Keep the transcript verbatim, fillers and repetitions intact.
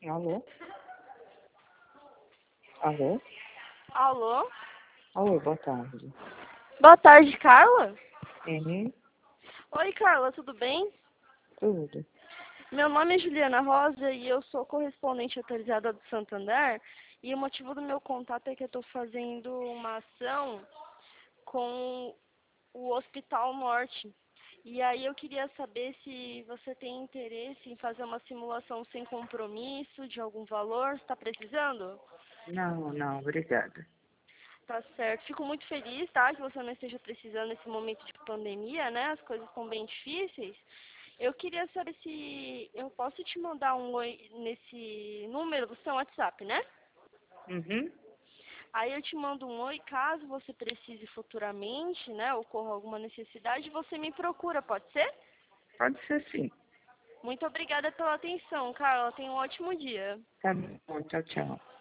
Alô? Alô? Alô? Alô, boa tarde. Boa tarde, Carla? Uhum, Oi, Carla, tudo bem? tudo. Meu nome é Juliana Rosa e eu sou correspondente autorizada do Santander. E o motivo do meu contato é que eu estou fazendo uma ação com o Hospital Norte. E aí eu queria saber se você tem interesse em fazer uma simulação sem compromisso, de algum valor. Está precisando? Não, não, obrigada. Tá certo. Fico muito feliz, tá? Que você não esteja precisando nesse momento de pandemia, né? As coisas estão bem difíceis. Eu queria saber se eu posso te mandar um oi nesse número do seu WhatsApp, né? Uhum, Aí eu te mando um oi, caso você precise futuramente, né? Ocorra alguma necessidade, você me procura, pode ser? pode ser sim. Muito obrigada pela atenção, Carla. Tenha um ótimo dia. Tá bom, tchau, tchau.